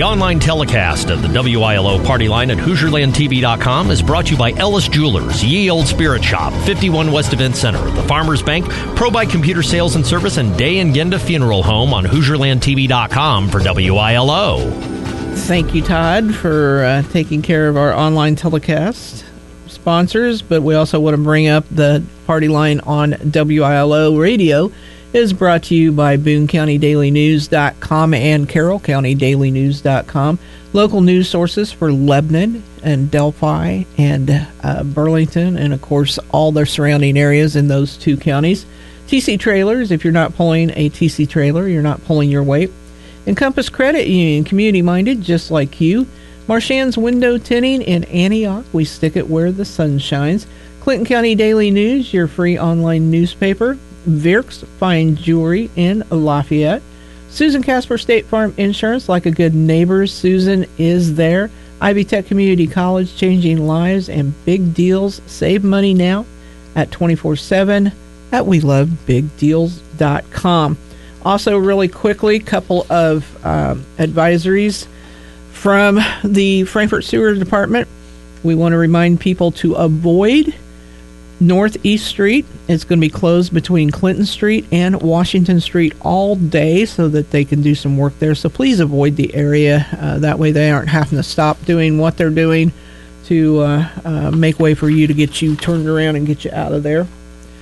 The online telecast of the WILO Party Line at HoosierlandTV.com is brought to you by Ellis Jewelers, Ye Old Spirit Shop, 51 West Event Center, the Farmers Bank, ProBuy Computer Sales and Service, and Day and Genda Funeral Home on HoosierlandTV.com for WILO. Thank you, Todd, for taking care of our online telecast sponsors, but we also want to bring up the Party Line on WILO Radio is brought to you by BooneCountyDailyNews.com and CarrollCountyDailyNews.com. Local news sources for Lebanon and Delphi and Burlington and, of course, all their surrounding areas in those two counties. TC Trailers, if you're not pulling a TC trailer, you're not pulling your weight. Encompass Credit Union, community-minded, just like you. Marchand's Window Tinting in Antioch, we stick it where the sun shines. Clinton County Daily News, your free online newspaper. Virk's Fine Jewelry in Lafayette. Susan Casper State Farm Insurance, like a good neighbor, Susan is there. Ivy Tech Community College, changing lives and big deals. Save money now at 24/7 at WeLoveBigDeals.com. Also, really quickly, couple of advisories from the Frankfort Sewer Department. We want to remind people to avoid Northeast Street. It's going to be closed between Clinton Street and Washington Street all day so that they can do some work there. So please avoid the area. That way they aren't having to stop doing what they're doing to make way for you to get you turned around and get you out of there.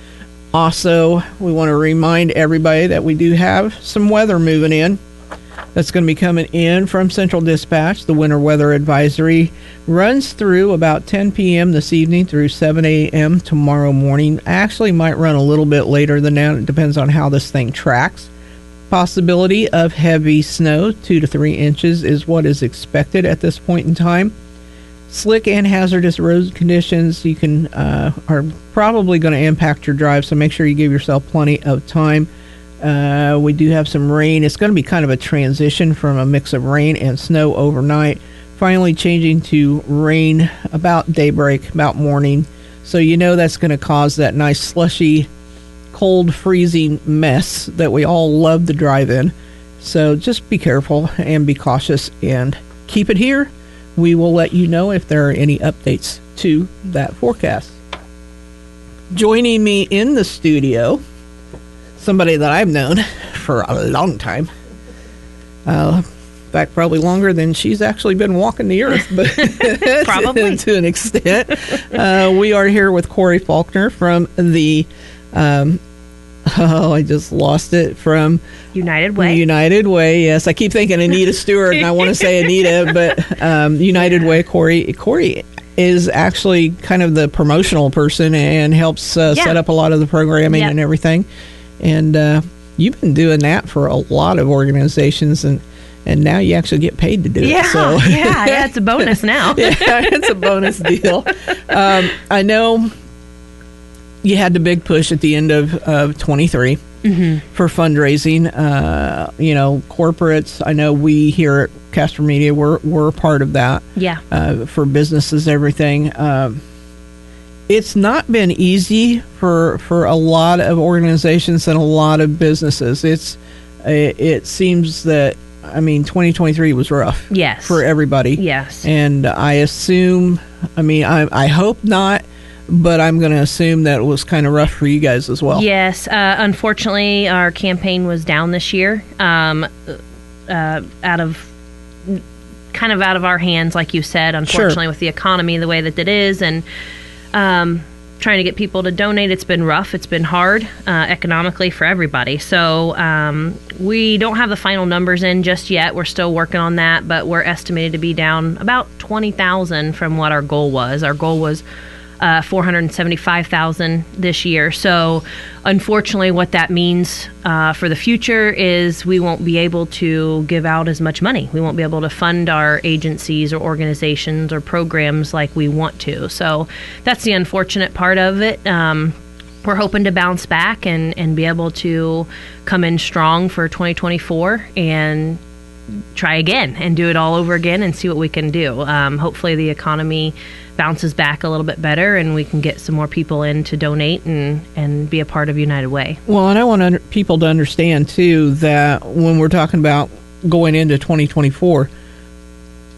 Also, we want to remind everybody that we do have some weather moving in. That's going to be coming in from Central Dispatch. The winter weather advisory runs through about 10 p.m. this evening through 7 a.m. tomorrow morning. Actually might run a little bit later than that. It depends on how this thing tracks. Possibility of heavy snow, 2 to 3 inches, is what is expected at this point in time. Slick and hazardous road conditions are probably going to impact your drive, so make sure you give yourself plenty of time. We do have some rain. It's going to be kind of a transition from a mix of rain and snow overnight, finally changing to rain about daybreak, about morning. So you know that's going to cause that nice slushy, cold, freezing mess that we all love to drive in. So just be careful and be cautious and keep it here. We will let you know if there are any updates to that forecast. Joining me in the studio, somebody that I've known for a long time. In fact, probably longer than she's actually been walking the earth, but probably to an extent. We are here with Corey Faulkner from the, I just lost it, from United Way. United Way, yes. I keep thinking Anita Stewart, and I want to say Anita, but United Way, Corey is actually kind of the promotional person and helps set up a lot of the programming and everything. And you've been doing that for a lot of organizations, and now you actually get paid to do it. So. Yeah, it's a bonus now. Yeah, it's a bonus deal. I know you had the big push at the end of 23 for fundraising. Corporates, I know we here at Casper Media, we're a part of that. Yeah. For businesses, everything. It's not been easy for a lot of organizations and a lot of businesses. It seems that, 2023 was rough. Yes. For everybody. Yes. And I assume, I hope not, but I'm going to assume that it was kind of rough for you guys as well. Yes. Unfortunately, our campaign was down this year, out of our hands, like you said, unfortunately, with the economy the way that it is, and trying to get people to donate. It's been rough. It's been hard economically for everybody. So we don't have the final numbers in just yet. We're still working on that, but we're estimated to be down about $20,000 from what our goal was. Our goal was $475,000 this year. So unfortunately, what that means for the future is we won't be able to give out as much money. We won't be able to fund our agencies or organizations or programs like we want to. So that's the unfortunate part of it. We're hoping to bounce back and be able to come in strong for 2024 and try again and do it all over again and see what we can do. Hopefully the economy bounces back a little bit better and we can get some more people in to donate and be a part of United Way. Well, and I want people to understand, too, that when we're talking about going into 2024,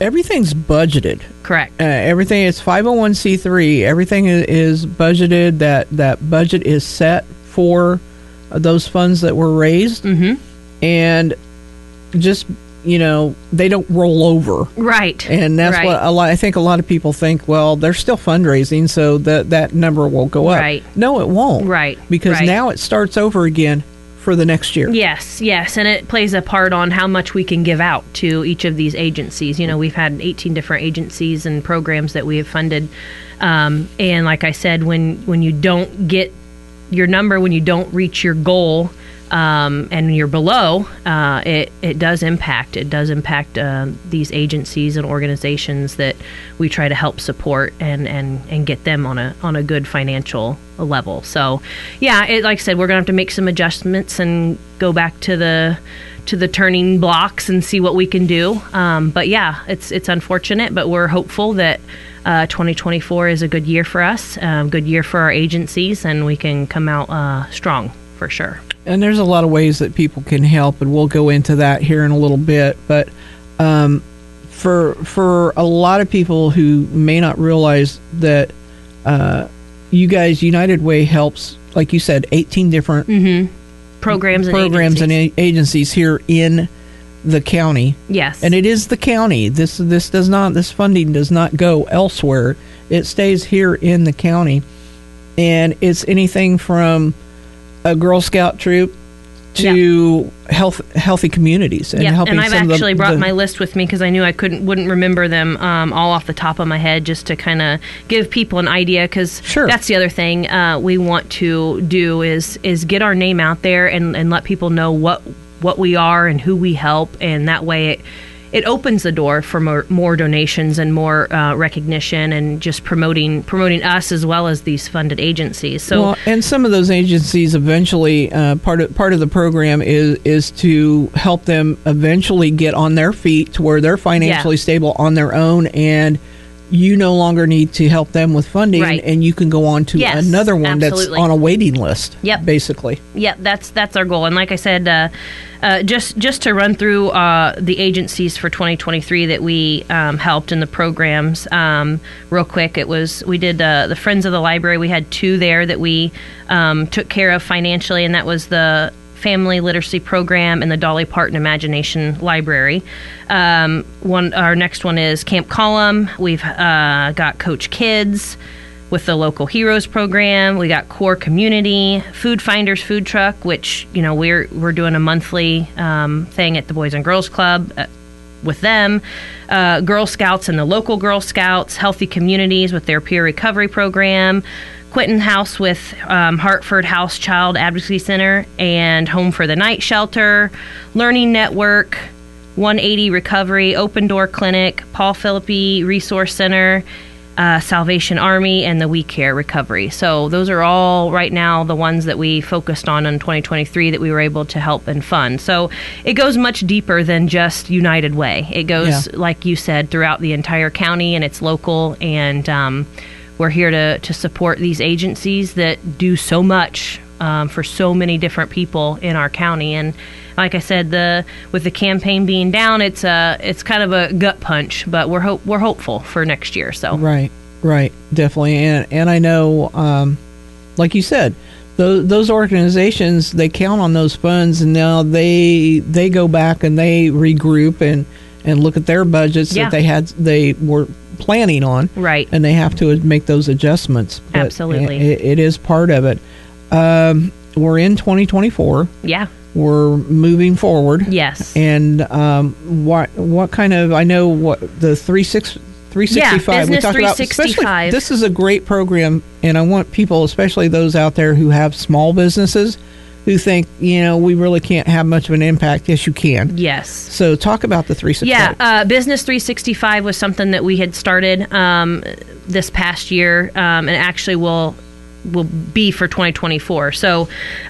everything's budgeted. Correct. Everything is 501c3. Everything is budgeted. That budget is set for those funds that were raised, and just they don't roll over. Right. And that's what I think a lot of people think. Well, they're still fundraising, so that number will go up. Right. No, it won't. Right. Because now it starts over again for the next year. Yes, and it plays a part on how much we can give out to each of these agencies. We've had 18 different agencies and programs that we have funded, and like I said, when you don't get your number, when you don't reach your goal, and you're below, it does impact. It does impact these agencies and organizations that we try to help support and get them on a good financial level. So, yeah, like I said, we're gonna have to make some adjustments and go back to the turning blocks and see what we can do. But yeah, it's unfortunate, but we're hopeful that 2024 is a good year for us, good year for our agencies, and we can come out strong for sure. And there's a lot of ways that people can help, and we'll go into that here in a little bit. But for a lot of people who may not realize that you guys, United Way helps, like you said, 18 different programs and agencies here in the county. Yes. And it is the county. This funding does not go elsewhere. It stays here in the county. And it's anything from a Girl Scout troop to healthy communities and helping. And I've actually brought my list with me because I knew I wouldn't remember them all off the top of my head, just to kind of give people an idea. Because that's the other thing we want to do is get our name out there and let people know what we are and who we help, and that way it opens the door for more donations and more recognition, and just promoting us as well as these funded agencies. So, and some of those agencies eventually, part of the program is to help them eventually get on their feet to where they're financially stable on their own, and you no longer need to help them with funding, and you can go on to another one that's on a waiting list. Basically. That's our goal. And like I said, just to run through the agencies for 2023 that we helped in the programs real quick. We did the Friends of the Library. We had 2 there that we took care of financially, and that was the Family Literacy Program and the Dolly Parton Imagination Library. Our next one is Camp Column. We've got Coach Kids with the Local Heroes Program. We got Core Community, Food Finders Food Truck, which we're doing a monthly thing at the Boys and Girls Club with them. Girl Scouts and the local Girl Scouts, Healthy Communities with their peer recovery program. Quentin House with Hartford House Child Advocacy Center and Home for the Night Shelter, Learning Network, 180 Recovery, Open Door Clinic, Paul Philippi Resource Center, Salvation Army, and the We Care Recovery. So those are all right now the ones that we focused on in 2023 that we were able to help and fund. So it goes much deeper than just United Way. It goes, like you said, throughout the entire county, and it's local, and we're here to support these agencies that do so much for so many different people in our county. And like I said, with the campaign being down, it's kind of a gut punch, but we're hopeful for next year. So right, definitely. And I know, like you said, those organizations, they count on those funds, and now they go back and they regroup and look at their budgets that they were planning on, and they have to make those adjustments. But absolutely, it is part of it. We're in 2024. We're moving forward. Yes. And what kind of, I know what the 365 we talked 365. About. This is a great program, and I want people, especially those out there who have small businesses, who think, we really can't have much of an impact. Yes, you can. Yes. So talk about the 365. Business 365 was something that we had started this past year, and actually will be for 2024. So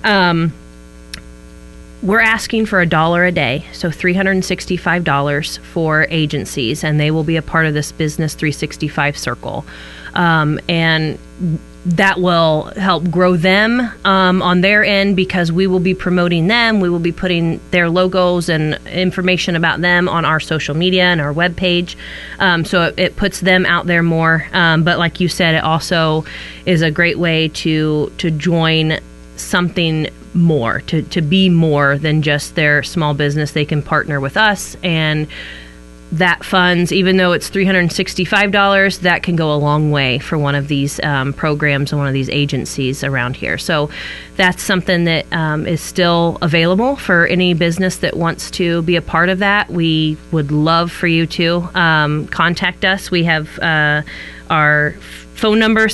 we're asking for $1 a day, so $365 for agencies, and they will be a part of this Business 365 circle. And that will help grow them on their end, because we will be promoting them. We will be putting their logos and information about them on our social media and our webpage. So it puts them out there more. But like you said, it also is a great way to join something more, to be more than just their small business. They can partner with us, and that funds, even though it's $365, that can go a long way for one of these programs and one of these agencies around here. So that's something that is still available for any business that wants to be a part of that. We would love for you to contact us. We have our phone number,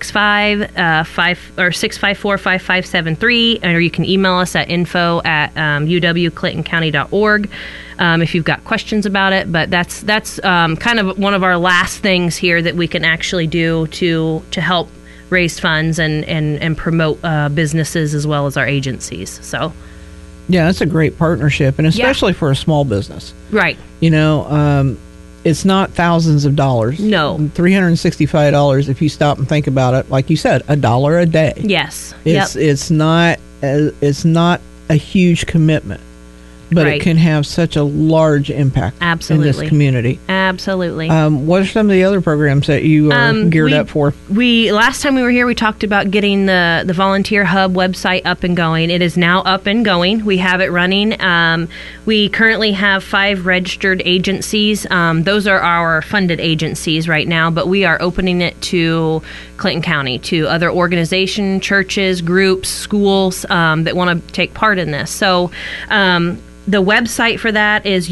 654-5573, or you can email us at info@uwclintoncounty.org if you've got questions about it. But that's kind of one of our last things here that we can actually do to help raise funds and promote businesses as well as our agencies. So yeah, that's a great partnership, and especially for a small business. Right. It's not thousands of dollars. No. $365, if you stop and think about it, like you said, $1 a day. Yes. It's not a huge commitment, but Right. it can have such a large impact Absolutely. in this community. Absolutely. What are some of the other programs that you are geared up for? We last time we were here, we talked about getting the Volunteer Hub website up and going. It is now up and going. We have it running. We currently have 5 registered agencies. Those are our funded agencies right now, but we are opening it to Clinton County, to other organizations, churches, groups, schools that want to take part in this. So the website for that is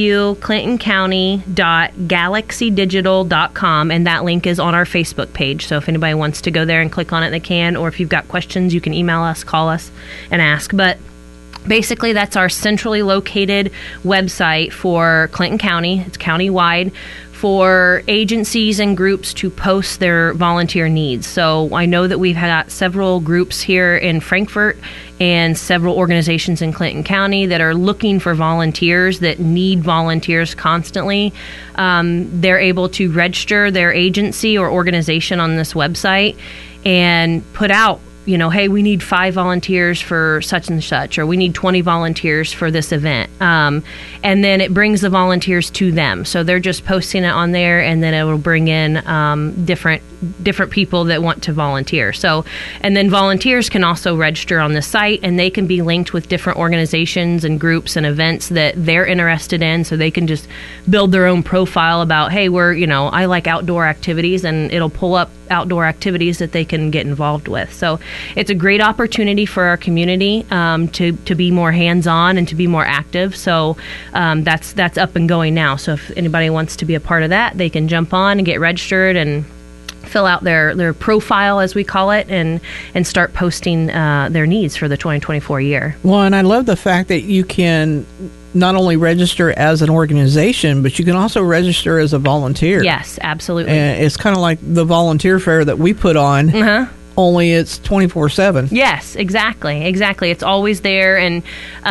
uwclintoncounty.galaxydigital.com, and that link is on our Facebook page. So if anybody wants to go there and click on it, they can. Or if you've got questions, you can email us, call us, and ask. But basically, that's our centrally located website for Clinton County. It's county-wide, for agencies and groups to post their volunteer needs. So I know that we've got several groups here in Frankfort and several organizations in Clinton County that are looking for volunteers, that need volunteers constantly. They're able to register their agency or organization on this website and put out, hey, we need 5 volunteers for such and such, or we need 20 volunteers for this event. And then it brings the volunteers to them. So they're just posting it on there, and then it will bring in different people that want to volunteer. So, and then volunteers can also register on the site, and they can be linked with different organizations and groups and events that they're interested in. So they can just build their own profile about, hey, I like outdoor activities, and it'll pull up outdoor activities that they can get involved with. So it's a great opportunity for our community to be more hands-on and to be more active. So that's up and going now. So if anybody wants to be a part of that, they can jump on and get registered and fill out their profile, as we call it, and start posting their needs for the 2024 year. Well, and I love the fact that you can not only register as an organization, but you can also register as a volunteer. Yes, absolutely. And it's kind of like the volunteer fair that we put on. Only it's 24/7. Yes, exactly. It's always there, and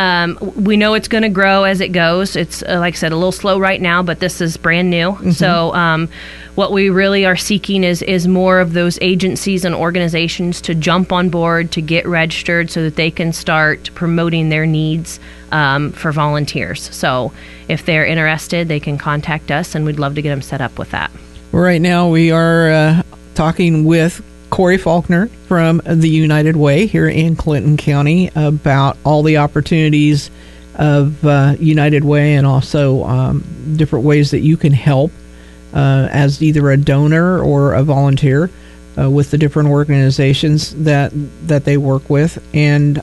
we know it's going to grow as it goes. It's, like I said, a little slow right now, but this is brand new. Mm-hmm. So what we really are seeking is more of those agencies and organizations to jump on board, to get registered, so that they can start promoting their needs for volunteers. So if they're interested, they can contact us, and we'd love to get them set up with that. Right now we are talking with Corey Faulkner from the United Way here in Clinton County about all the opportunities of United Way, and also different ways that you can help as either a donor or a volunteer with the different organizations that they work with. And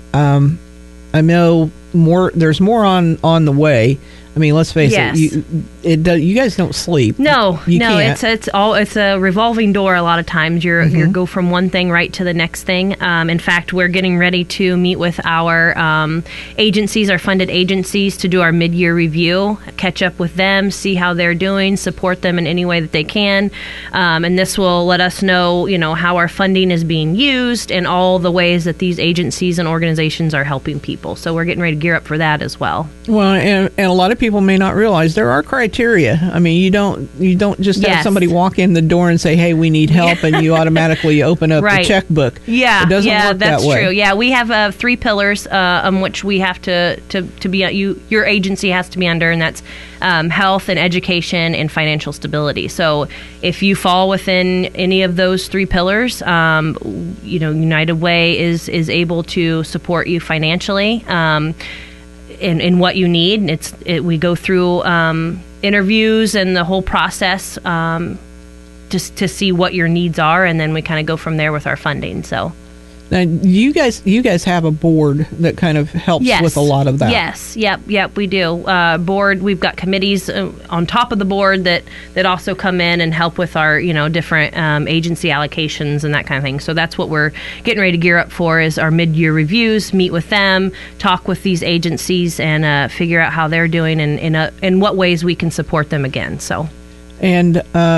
I know there's more on the way. I mean, let's face it. You guys don't sleep. No, can't. It's a revolving door. A lot of times, you go from one thing right to the next thing. In fact, we're getting ready to meet with our agencies, our funded agencies, to do our mid-year review, catch up with them, see how they're doing, support them in any way that they can, and this will let us know, how our funding is being used and all the ways that these agencies and organizations are helping people. So we're getting ready to gear up for that as well. Well, and a lot of people may not realize there are criteria. I mean, you don't just have Yes. somebody walk in the door and say, "Hey, we need help," and you automatically open up Right. the checkbook. Yeah, it doesn't work that's that way. true. Yeah, we have 3 pillars on which we have to be. Your agency has to be under, and that's health and education and financial stability. So if you fall within any of those 3 pillars, United Way is able to support you financially in what you need. We go through interviews and the whole process just to see what your needs are, and then we kind of go from there with our funding. So. Now, you guys have a board that kind of helps with a lot of that. Yes, yep, we do. Board, we've got committees on top of the board that also come in and help with our different agency allocations and that kind of thing. So that's what we're getting ready to gear up for, is our mid-year reviews, meet with them, talk with these agencies, and figure out how they're doing and in what ways we can support them again. So, and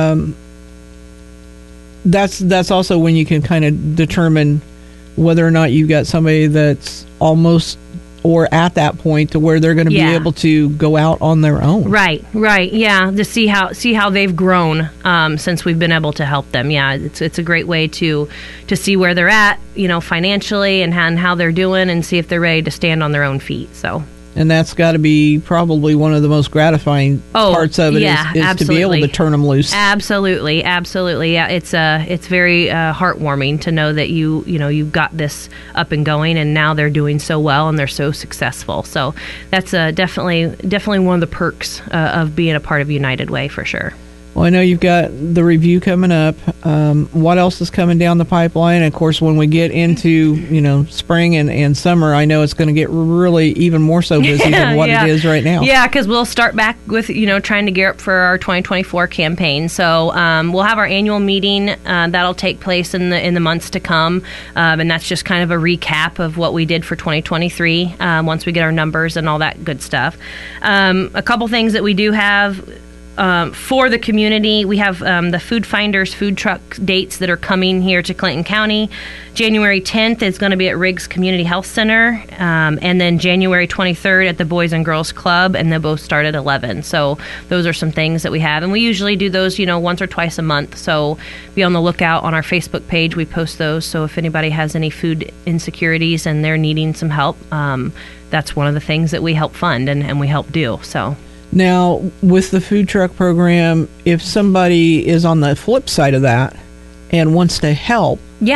that's also when you can kind of determine whether or not you've got somebody that's almost or at that point to where they're going to be able to go out on their own. Right, yeah, to see how they've grown since we've been able to help them. Yeah, it's a great way to see where they're at, financially and how they're doing, and see if they're ready to stand on their own feet. So. And that's got to be probably one of the most gratifying parts of it is to be able to turn them loose. Absolutely. Yeah, it's very heartwarming to know that you've got this up and going, and now they're doing so well and they're so successful. So that's definitely one of the perks of being a part of United Way, for sure. Well, I know you've got the review coming up. What else is coming down the pipeline? And of course, when we get into spring and summer, I know it's going to get really even more so busy than what it is right now. Yeah, because we'll start back with trying to gear up for our 2024 campaign. So we'll have our annual meeting that'll take place in the months to come, and that's just kind of a recap of what we did for 2023. Once we get our numbers and all that good stuff, a couple things that we do have. For the community, we have the Food Finders food truck dates that are coming here to Clinton County. January 10th is going to be at Riggs Community Health Center, and then January 23rd at the Boys and Girls Club, and they both start at 11. So those are some things that we have, and we usually do those, once or twice a month. So be on the lookout on our Facebook page. We post those, so if anybody has any food insecurities and they're needing some help, that's one of the things that we help fund and we help do. So. Now, with the food truck program, if somebody is on the flip side of that and wants to help,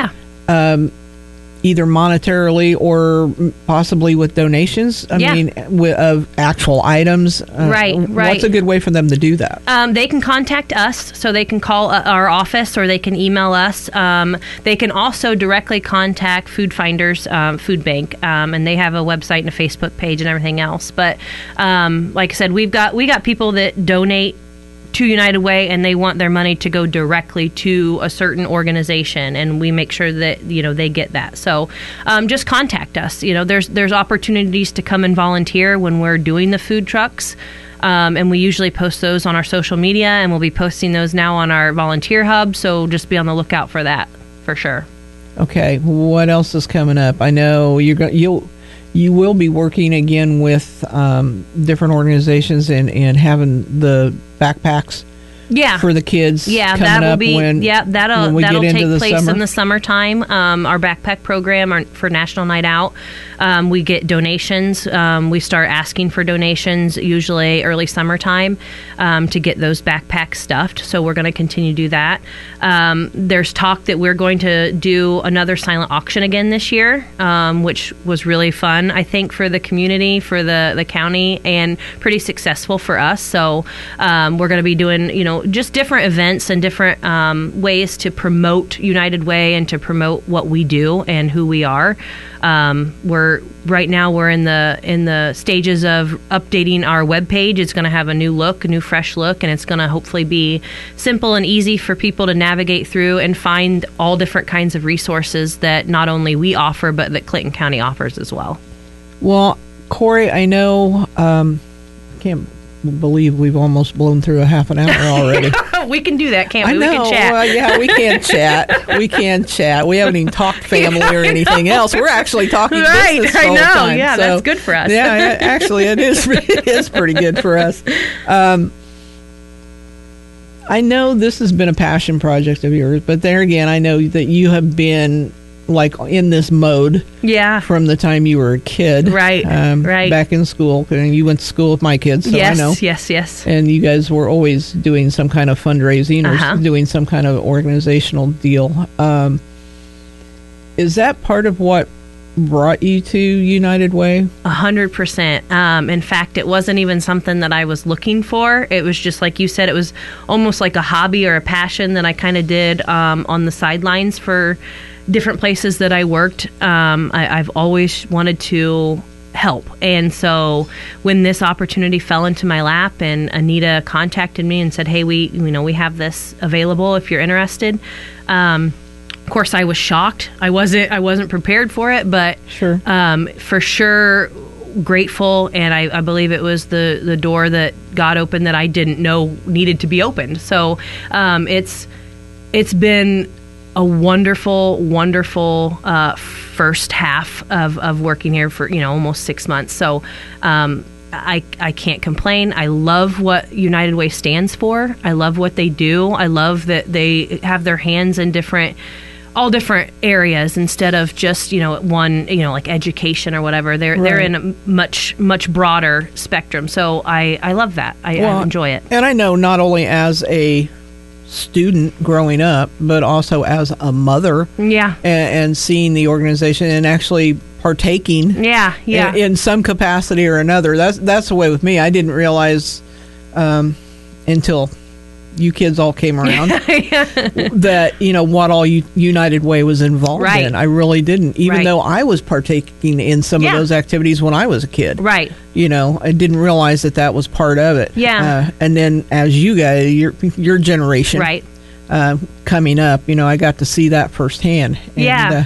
either monetarily or possibly with donations, of actual items, right. What's a good way for them to do that? They can contact us, so they can call our office or they can email us. They can also directly contact Food Finders Food Bank, and they have a website and a Facebook page and everything else. But like I said, we got people that donate to United Way, and they want their money to go directly to a certain organization, and we make sure that they get that. So just contact us. There's opportunities to come and volunteer when we're doing the food trucks, and we usually post those on our social media, and we'll be posting those now on our volunteer hub. So just be on the lookout for that, for sure. Okay, what else is coming up? I know you will be working again with different organizations and having the backpacks for the kids. Yeah, that'll take place summer. In the summertime. Our backpack program for National Night Out. We get donations. We start asking for donations usually early summertime to get those backpacks stuffed. So we're going to continue to do that. There's talk that we're going to do another silent auction again this year, which was really fun, I think, for the community, for the county, and pretty successful for us. So we're going to be doing, just different events and different ways to promote United Way and to promote what we do and who we are. We're in the stages of updating our webpage. It's going to have a new fresh look, and it's going to hopefully be simple and easy for people to navigate through and find all different kinds of resources that not only we offer, but that Clinton County offers as well. Well, Corey, I know believe we've almost blown through a half an hour already. We can do that, can't we? I know. We can chat. Well, yeah, we can chat. We can chat. We haven't even talked family or anything else. We're actually talking Right, business I all know. the time. Yeah, that's good for us. Yeah, actually, it is. It is pretty good for us. I know this has been a passion project of yours, but there again, I know that you have been like in this mode Yeah. from the time you were a kid, Right, right. back in school. And you went to school with my kids, so Yes, I know. yes. And you guys were always doing some kind of fundraising or Uh-huh. doing some kind of organizational deal. Is that part of what brought you to United Way? 100%. In fact, it wasn't even something that I was looking for. It was just like you said, it was almost like a hobby or a passion that I kind of did on the sidelines for different places that I worked. I've always wanted to help. And so when this opportunity fell into my lap and Anita contacted me and said, hey, we have this available if you're interested. Of course, I was shocked. I wasn't prepared for it, but Sure. for sure grateful. And I believe it was the door that God opened that I didn't know needed to be opened. So it's been a wonderful first half of working here for almost 6 months. So I can't complain. I love what United Way stands for. I love what they do. I love that they have their hands in all different areas instead of just one like education or whatever. They're Right. in a much broader spectrum. So I love that. I enjoy it. And I know not only as a student growing up, but also as a mother Yeah. and seeing the organization and actually partaking Yeah. in some capacity or another. That's the way with me. I didn't realize until you kids all came around that what all United Way was involved Right. in. I really didn't, even Right. though I was partaking in some Yeah. of those activities when I was a kid. Right. I didn't realize that was part of it. Yeah. And then as you guys, your generation, Right. coming up, I got to see that firsthand. And, Yeah.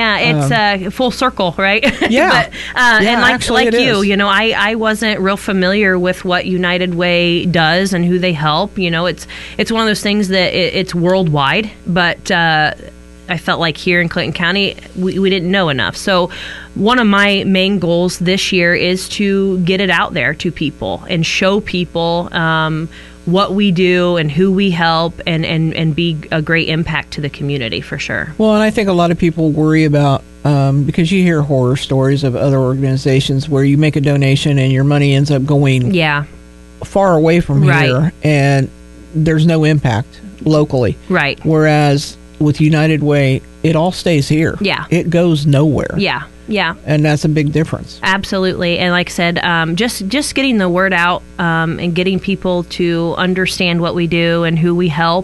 It's full circle, right? Yeah. But, Yeah, and actually like it you, is. I wasn't real familiar with what United Way does and who they help. It's one of those things that it's worldwide, but I felt like here in Clinton County, we didn't know enough. So one of my main goals this year is to get it out there to people and show people what we do and who we help and be a great impact to the community for sure. Well, and I think a lot of people worry about, because you hear horror stories of other organizations where you make a donation and your money ends up going Yeah, far away from Right. here and there's no impact locally. right. Whereas with United Way, it all stays here. Yeah. It goes nowhere. Yeah, yeah. And that's a big difference. Absolutely. And like I said, just getting the word out and getting people to understand what we do and who we help,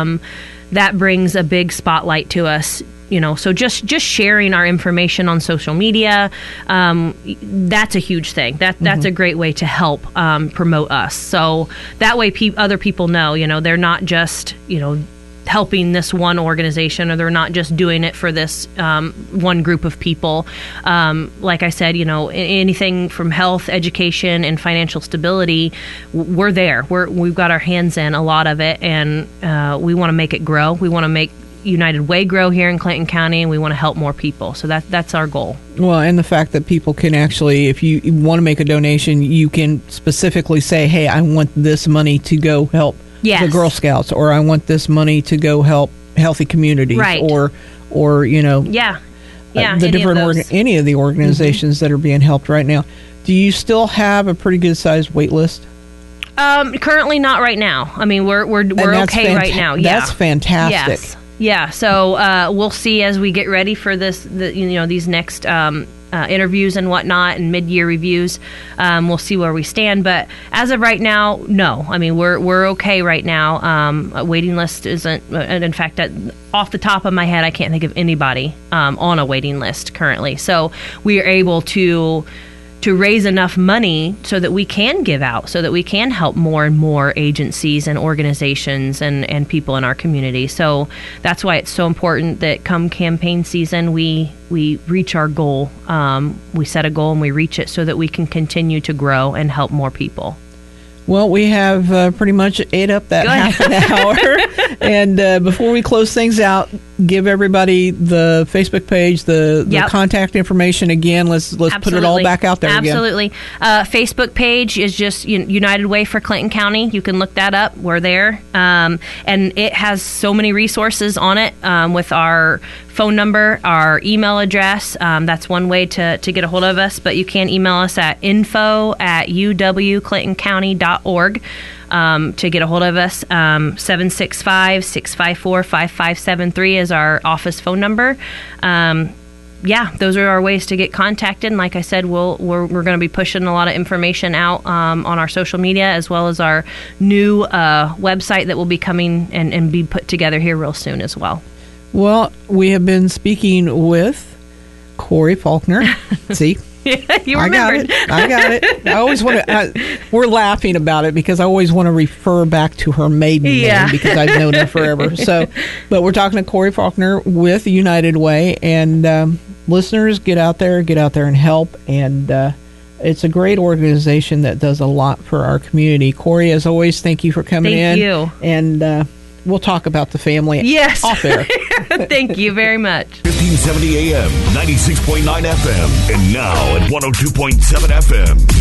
that brings a big spotlight to us. So just sharing our information on social media, that's a huge thing. That's a great way to help promote us. So that way other people know, they're not just, helping this one organization, or they're not just doing it for this one group of people. Like I said, anything from health, education, and financial stability, we're there. We've got our hands in a lot of it, and we want to make it grow. We want to make United Way grow here in Clinton County, and we want to help more people. So that's our goal. Well, and the fact that people can actually, if you want to make a donation, you can specifically say, hey, I want this money to go help Yes. the Girl Scouts, or I want this money to go help healthy communities, Right. or Yeah. Yeah. the any different of those. any of the organizations that are being helped right now. Do you still have a pretty good sized wait list? Currently not right now. I mean, we're that's okay right now. Yeah. That's fantastic. Yes. Yeah. So we'll see as we get ready for these next interviews and whatnot and mid-year reviews. We'll see where we stand. But as of right now, no. I mean, we're okay right now. A waiting list isn't. And in fact, off the top of my head, I can't think of anybody on a waiting list currently. So we are able to raise enough money so that we can give out, so that we can help more and more agencies and organizations and people in our community. So that's why it's so important that come campaign season, we reach our goal. We set a goal and we reach it so that we can continue to grow and help more people. Well, we have pretty much ate up that half an hour. And before we close things out, give everybody the Facebook page, the contact information again. Let's put it all back out there again. Absolutely. Facebook page is just United Way for Clinton County. You can look that up. We're there. And it has so many resources on it with our phone number, our email address. That's one way to get a hold of us. But you can email us at info@uwclintoncounty.org. To get a hold of us. 765-654-5573 is our office phone number. Those are our ways to get contacted. And like I said, we're going to be pushing a lot of information out on our social media, as well as our new website that will be coming and be put together here real soon as well. Well, we have been speaking with Corey Faulkner. See? You remembered. I got it. I always want to. We're laughing about it because I always want to refer back to her maiden name because I've known her forever. But we're talking to Corey Faulkner with United Way, and listeners, get out there and help. And it's a great organization that does a lot for our community. Corey, as always, thank you for coming in. Thank you. And we'll talk about the family off air. Thank you very much. 1570 AM, 96.9 FM, and now at 102.7 FM.